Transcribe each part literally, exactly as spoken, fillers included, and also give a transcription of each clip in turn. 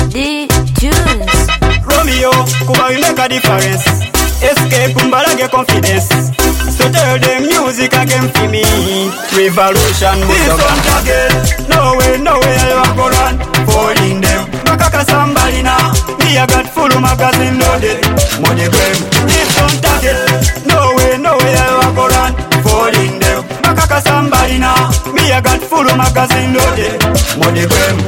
D Tunes. Romeo, Kuba we make a difference. Escape Kumbalage confidence. So tell them music again for me. Revolution this one target. No way, no way I walk around. Falling them. Makaka somebody now. Me I got full magazine loaded. Money game. This one target. No way, no way I walk around. Falling them. Makaka somebody now. Me I got full magazine loaded. Money game.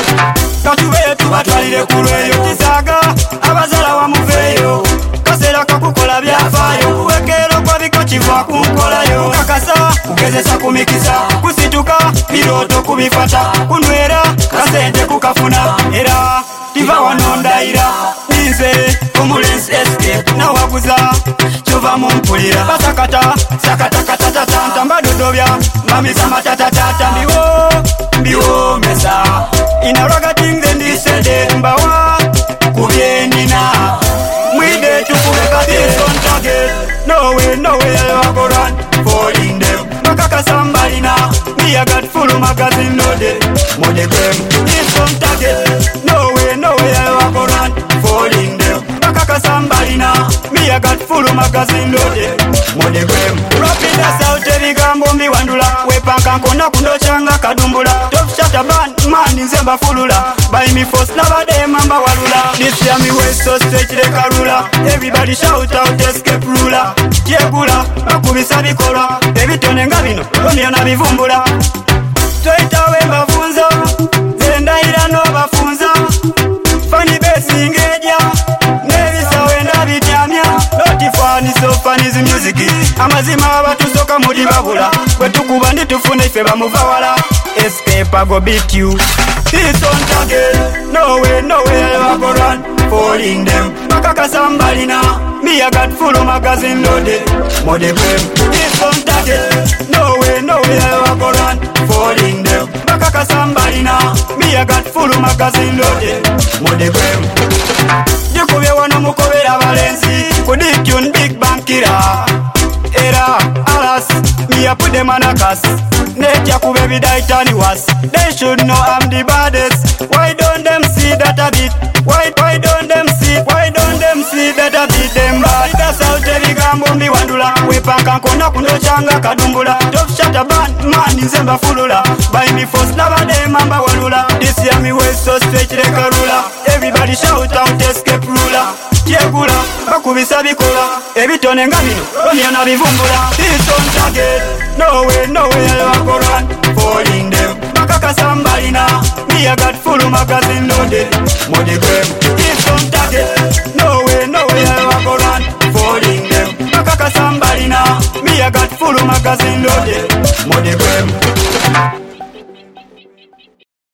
Katuwe tubatwalire kulweyo tisaga abazala wamuveyo kasera kakukola byafayo kuwekero kwa biko kiva kunkolayo kakasa kugezesa kumikisa kusituka biroto kubifata kunwera kasente kukafuna era tiva wanondaira nize omulensi escape na waguza chova mumpulira basakata sakata katatata ntambadodobya mbamiza matatatata mbiwo mbiwo mesa inaraga things and this and mbawa kubienina mwide tukubeka this on target. No way, no way I walk around falling them. Makaka somebody now. Me I got full magazine loaded. Money game this on target. No way, no way I walk around falling them. Makaka somebody now. Me I got full magazine loaded. Money game rapping us out every gambo mbi wandula wepanka nkona kundo changa kadumbula top shata band man nzemba fulula buy me first never dem mamba walula this year me way so straight the karula everybody shout out escape ruler jegula bakubisa bikola ebitone nga bino boniyo na bivumbula toita wemba funza zenda ira no bafunza funny basing eja nevisa wenda bityamya not funny so funny is music amazima abatusoka mudi babula kwetukuba ndi tufune ife bamuvawala escape I go beat you this on target. No way, no way I walk around falling them. Makaka somebody now. Me I got full of magazine loaded. Money game this on target. No way, no way I walk around falling them. Makaka somebody now. Me I got full of magazine loaded. Money game jikubye wano mukobera balensi kudikun big bank killer era alas me I put them on a cast. Nature ku baby die tani was. They should know I'm the baddest. Why don't them see that a bit? Why why don't them see? Why don't them see that a bit? Them bad. That's how Jerry Gambo mbi wandula. Wepanka nkona kundo changa kadumbula. Top shata band man nzemba fulula. Buy me first never dem mamba walula. This year me way so straight like a ruler. Everybody shout out escape ruler. Jegula bakubisa bikola ebitone nga bino boniyo na bivumbula this on target. No way, no way I walk around falling them. Makaka somebody now. Me I got full magazine loaded. Money game